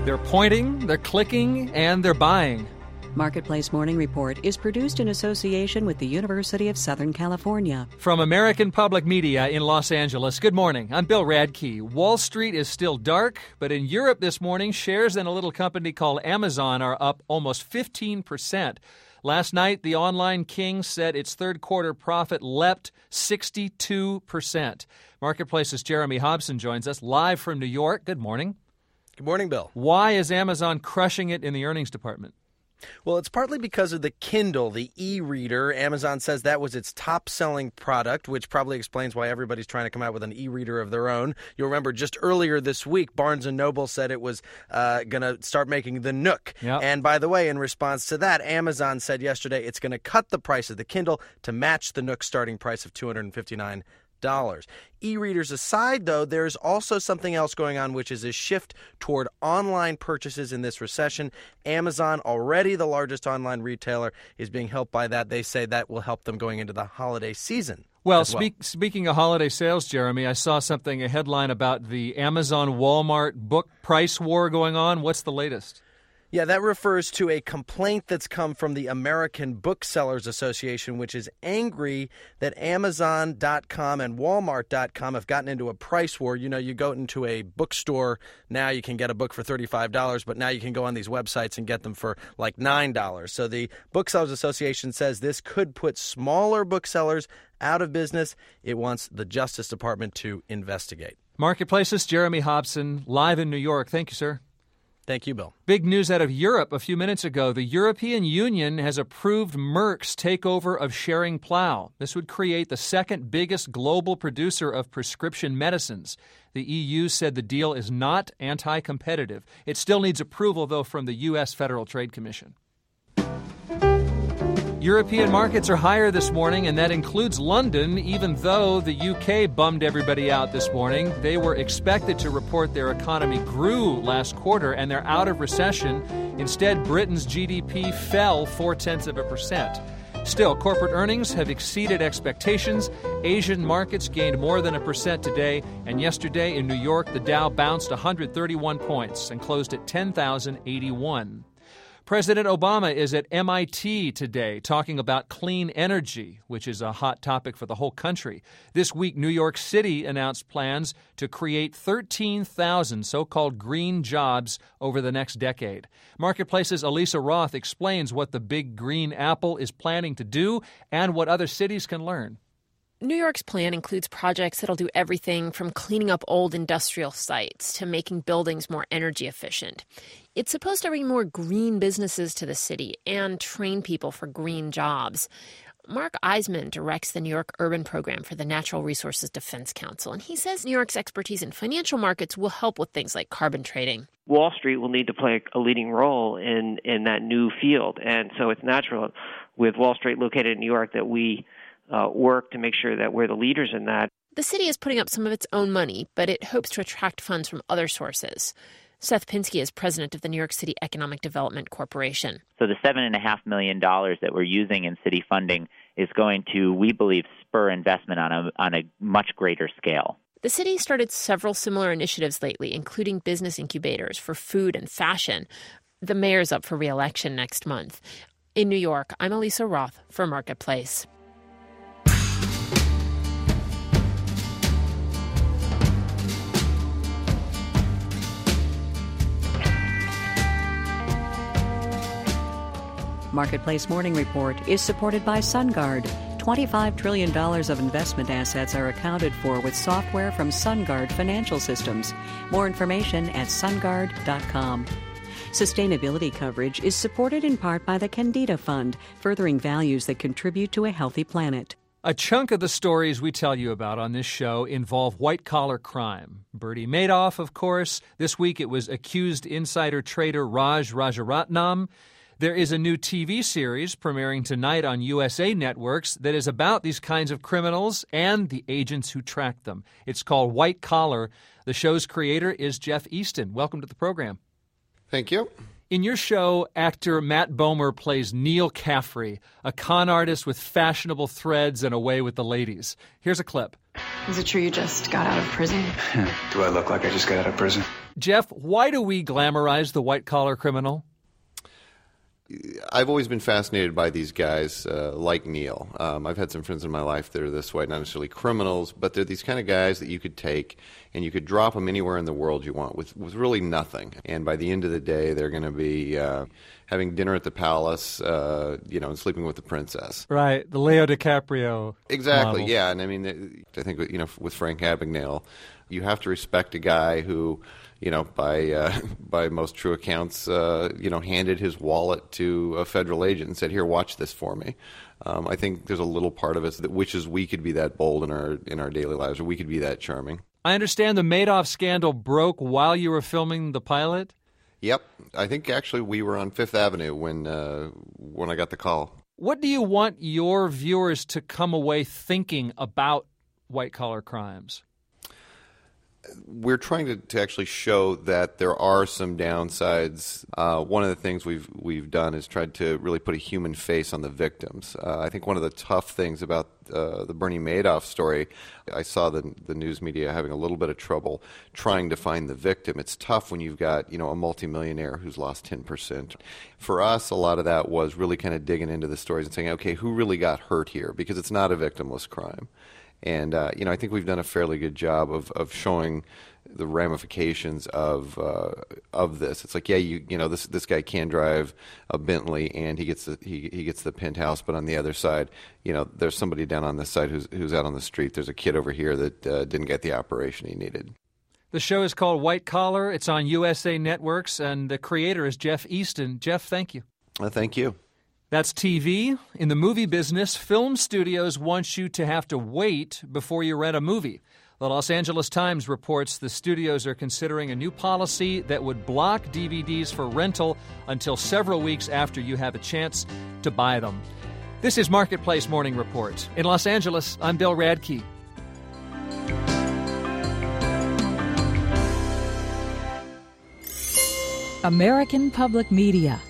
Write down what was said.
They're pointing, they're clicking, and they're buying. Marketplace Morning Report is produced in association with the University of Southern California. From American Public Media in Los Angeles, good morning. I'm Bill Radke. Wall Street is still dark, but in Europe this morning, shares in a little company called Amazon are up almost 15%. Last night, the online king said its third quarter profit leapt 62%. Marketplace's Jeremy Hobson joins us live from New York. Good morning. Good morning, Bill. Why is Amazon crushing it in the earnings department? Well, it's partly because of the Kindle, the e-reader. Amazon says that was its top-selling product, which probably explains why everybody's trying to come out with an e-reader of their own. You'll remember just earlier this week, Barnes & Noble said it was going to start making the Nook. Yep. And by the way, in response to that, Amazon said yesterday it's going to cut the price of the Kindle to match the Nook starting price of $259. E-readers aside, though, there's also something else going on, which is a shift toward online purchases in this recession. Amazon, already the largest online retailer, is being helped by that. They say that will help them going into the holiday season. Well, speaking of holiday sales, Jeremy, I saw a headline about the Amazon-Walmart book price war going on. What's the latest? Yeah, that refers to a complaint that's come from the American Booksellers Association, which is angry that Amazon.com and Walmart.com have gotten into a price war. You know, you go into a bookstore, now you can get a book for $35, but now you can go on these websites and get them for like $9. So the Booksellers Association says this could put smaller booksellers out of business. It wants the Justice Department to investigate. Marketplace's Jeremy Hobson, live in New York. Thank you, sir. Thank you, Bill. Big news out of Europe a few minutes ago. The European Union has approved Merck's takeover of Schering Plough. This would create the second biggest global producer of prescription medicines. The EU said the deal is not anti-competitive. It still needs approval, though, from the U.S. Federal Trade Commission. European markets are higher this morning, and that includes London, even though the UK bummed everybody out this morning. They were expected to report their economy grew last quarter, and they're out of recession. Instead, Britain's GDP fell 0.4%. Still, corporate earnings have exceeded expectations. Asian markets gained more than 1% today, and yesterday in New York, the Dow bounced 131 points and closed at 10,081. President Obama is at MIT today talking about clean energy, which is a hot topic for the whole country. This week, New York City announced plans to create 13,000 so-called green jobs over the next decade. Marketplace's Elisa Roth explains what the big green apple is planning to do and what other cities can learn. New York's plan includes projects that'll do everything from cleaning up old industrial sites to making buildings more energy efficient. It's supposed to bring more green businesses to the city and train people for green jobs. Mark Eisman directs the New York Urban Program for the Natural Resources Defense Council, and he says New York's expertise in financial markets will help with things like carbon trading. Wall Street will need to play a leading role in that new field, and so it's natural with Wall Street located in New York that we work to make sure that we're the leaders in that. The city is putting up some of its own money, but it hopes to attract funds from other sources. Seth Pinsky is president of the New York City Economic Development Corporation. So the $7.5 million that we're using in city funding is going to, we believe, spur investment on a much greater scale. The city started several similar initiatives lately, including business incubators for food and fashion. The mayor's up for re-election next month. In New York, I'm Elisa Roth for Marketplace. Marketplace Morning Report is supported by SunGard. $25 trillion of investment assets are accounted for with software from SunGard Financial Systems. More information at sungard.com. Sustainability coverage is supported in part by the Candida Fund, furthering values that contribute to a healthy planet. A chunk of the stories we tell you about on this show involve white-collar crime. Bernie Madoff, of course. This week it was accused insider trader Raj Rajaratnam. There is a new TV series premiering tonight on USA Networks that is about these kinds of criminals and the agents who track them. It's called White Collar. The show's creator is Jeff Easton. Welcome to the program. Thank you. In your show, actor Matt Bomer plays Neil Caffrey, a con artist with fashionable threads and a way with the ladies. Here's a clip. Is it true you just got out of prison? Do I look like I just got out of prison? Jeff, why do we glamorize the white-collar criminal? I've always been fascinated by these guys like Neil. I've had some friends in my life that are this way, not necessarily criminals, but they're these kind of guys that you could take and you could drop them anywhere in the world you want with really nothing. And by the end of the day, they're going to be having dinner at the palace, and sleeping with the princess. Right, the Leo DiCaprio Exactly, model. Yeah. And I mean, I think, with Frank Abagnale, you have to respect a guy who, by most true accounts, handed his wallet to a federal agent and said, "Here, watch this for me." I think there's a little part of us that wishes we could be that bold in our daily lives, or we could be that charming. I understand the Madoff scandal broke while you were filming the pilot? Yep. I think actually we were on Fifth Avenue when I got the call. What do you want your viewers to come away thinking about white-collar crimes? We're trying to actually show that there are some downsides. One of the things we've done is tried to really put a human face on the victims. I think one of the tough things about the Bernie Madoff story, I saw the news media having a little bit of trouble trying to find the victim. It's tough when you've got a multimillionaire who's lost 10%. For us, a lot of that was really kind of digging into the stories and saying, okay, who really got hurt here? Because it's not a victimless crime. And I think we've done a fairly good job of showing the ramifications of this. It's like, this guy can drive a Bentley and he gets the penthouse, but on the other side, there's somebody down on this side who's out on the street. There's a kid over here that didn't get the operation he needed. The show is called White Collar. It's on USA Networks, and the creator is Jeff Easton. Jeff, thank you. Thank you. That's TV. In the movie business, film studios want you to have to wait before you rent a movie. The Los Angeles Times reports the studios are considering a new policy that would block DVDs for rental until several weeks after you have a chance to buy them. This is Marketplace Morning Report. In Los Angeles, I'm Bill Radke. American Public Media